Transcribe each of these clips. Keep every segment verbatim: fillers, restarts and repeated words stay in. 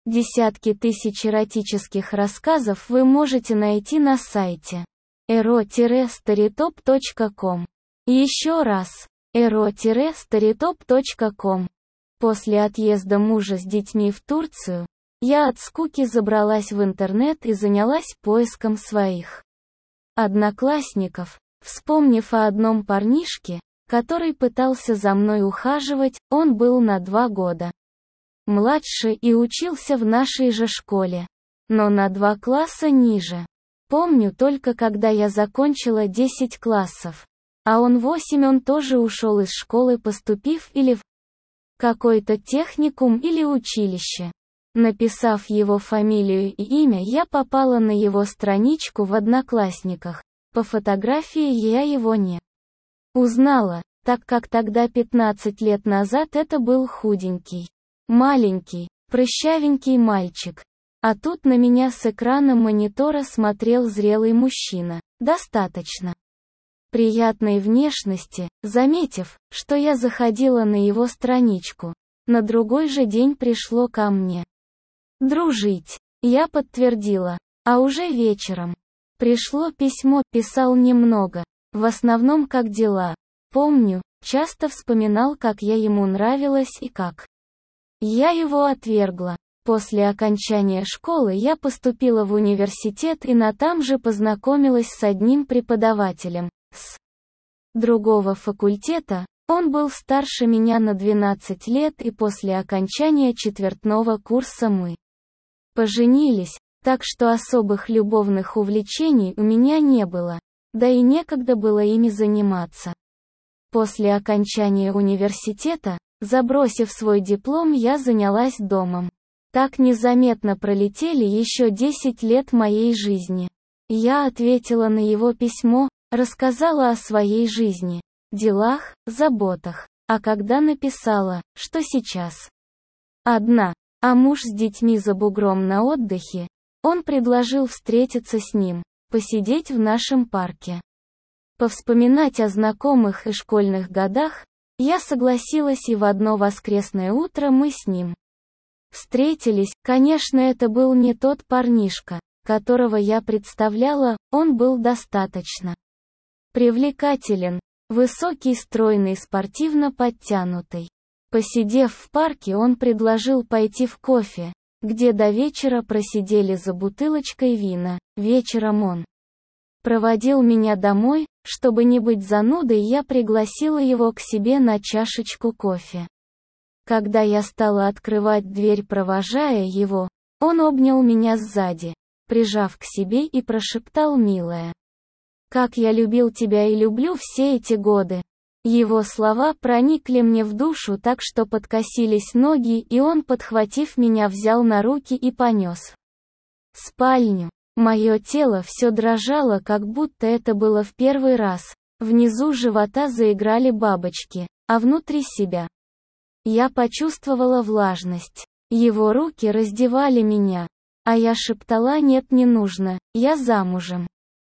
Десятки тысяч эротических рассказов вы можете найти на сайте эро старитоп точка ком. Еще раз, эро старитоп точка ком. После отъезда мужа с детьми в Турцию, я от скуки забралась в интернет и занялась поиском своих одноклассников, вспомнив о одном парнишке, который пытался за мной ухаживать. Он был на два года младше и учился в нашей же школе, но на два класса ниже. Помню только, когда я закончила десять классов, а он восемь, он тоже ушел из школы, поступив или в какой-то техникум или училище. Написав его фамилию и имя, я попала на его страничку в Одноклассниках. По фотографии я его не узнала, так как тогда пятнадцать лет назад это был худенький, маленький, прыщавенький мальчик. А тут на меня с экрана монитора смотрел зрелый мужчина, достаточно приятной внешности. Заметив, что я заходила на его страничку, на другой же день пришло ко мне дружить. Я подтвердила, а уже вечером пришло письмо. Писал немного, в основном как дела. Помню, часто вспоминал, как я ему нравилась и как я его отвергла. После окончания школы я поступила в университет и на там же познакомилась с одним преподавателем, с другого факультета. Он был старше меня на двенадцать лет, и после окончания четвертного курса мы поженились, так что особых любовных увлечений у меня не было, да и некогда было ими заниматься. После окончания университета, забросив свой диплом, я занялась домом. Так незаметно пролетели еще десять лет моей жизни. Я ответила на его письмо, рассказала о своей жизни, делах, заботах. А когда написала, что сейчас одна, а муж с детьми за бугром на отдыхе, он предложил встретиться с ним, посидеть в нашем парке, повспоминать о знакомых и школьных годах. Я согласилась, и в одно воскресное утро мы с ним встретились. Конечно, это был не тот парнишка, которого я представляла. Он был достаточно привлекателен, высокий, стройный, спортивно подтянутый. Посидев в парке, он предложил пойти в кофе, где до вечера просидели за бутылочкой вина. Вечером он проводил меня домой. Чтобы не быть занудой, я пригласила его к себе на чашечку кофе. Когда я стала открывать дверь, провожая его, он обнял меня сзади, прижав к себе, и прошептал: «Милая, как я любил тебя и люблю все эти годы». Его слова проникли мне в душу так, что подкосились ноги, и он, подхватив меня, взял на руки и понес в спальню. Мое тело все дрожало, как будто это было в первый раз. Внизу живота заиграли бабочки, а внутри себя я почувствовала влажность. Его руки раздевали меня, а я шептала: «Нет, не нужно, я замужем».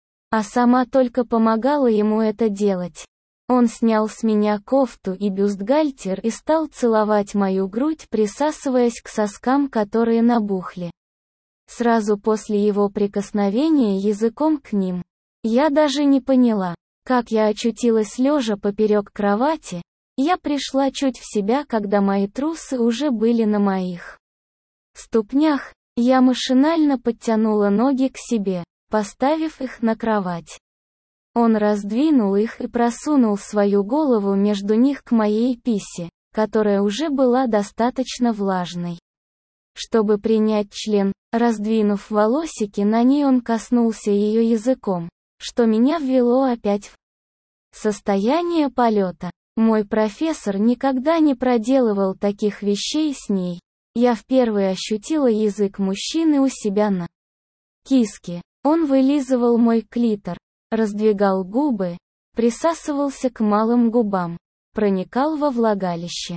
А сама только помогала ему это делать. Он снял с меня кофту и бюстгальтер и стал целовать мою грудь, присасываясь к соскам, которые набухли. Сразу после его прикосновения языком к ним, я даже не поняла, как я очутилась лежа поперек кровати. Я пришла чуть в себя, когда мои трусы уже были на моих ступнях. Я машинально подтянула ноги к себе, поставив их на кровать. Он раздвинул их и просунул свою голову между них к моей писе, которая уже была достаточно влажной, чтобы принять член. Раздвинув волосики на ней, он коснулся ее языком, что меня ввело опять в состояние полета. Мой профессор никогда не проделывал таких вещей с ней. Я впервые ощутила язык мужчины у себя на киске. Он вылизывал мой клитор, раздвигал губы, присасывался к малым губам, проникал во влагалище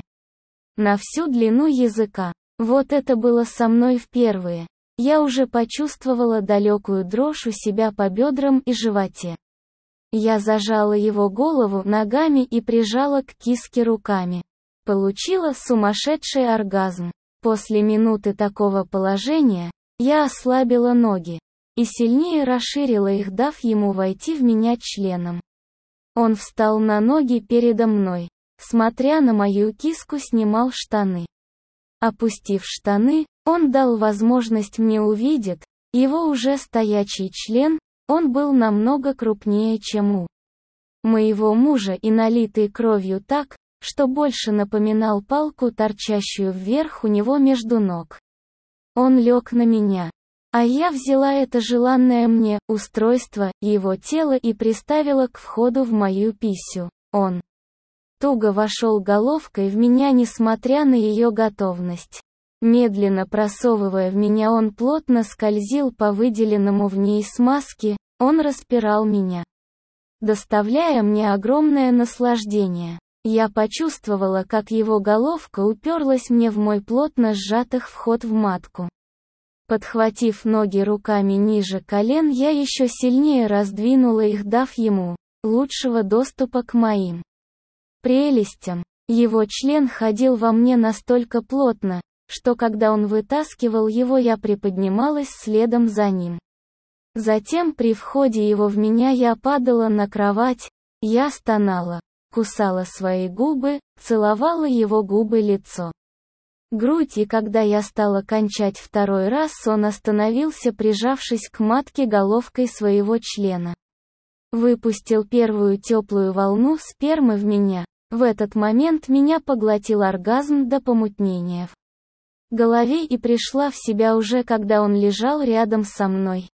на всю длину языка. Вот это было со мной впервые. Я уже почувствовала далекую дрожь у себя по бедрам и животе. Я зажала его голову ногами и прижала к киске руками. Получила сумасшедший оргазм. После минуты такого положения, я ослабила ноги и сильнее расширила их, дав ему войти в меня членом. Он встал на ноги передо мной, смотря на мою киску, снимал штаны. Опустив штаны, он дал возможность мне увидеть его уже стоячий член, он был намного крупнее, чем у моего мужа и налитый кровью так, что больше напоминал палку, торчащую вверх у него между ног. Он лег на меня, а я взяла это желанное мне устройство, его тело, и приставила к входу в мою писю. Он туго вошел головкой в меня, несмотря на ее готовность. Медленно просовывая в меня, он плотно скользил по выделенному в ней смазке, он распирал меня, доставляя мне огромное наслаждение. Я почувствовала, как его головка уперлась мне в мой плотно сжатых вход в матку. Подхватив ноги руками ниже колен, я еще сильнее раздвинула их, дав ему лучшего доступа к моим прелестям. Его член ходил во мне настолько плотно, что когда он вытаскивал его, я приподнималась следом за ним. Затем при входе его в меня я падала на кровать, я стонала, кусала свои губы, целовала его губы, лицо, грудь, и когда я стала кончать второй раз, он остановился, прижавшись к матке головкой своего члена. Выпустил первую теплую волну спермы в меня. В этот момент меня поглотил оргазм до помутнения в голове, и пришла в себя уже когда он лежал рядом со мной.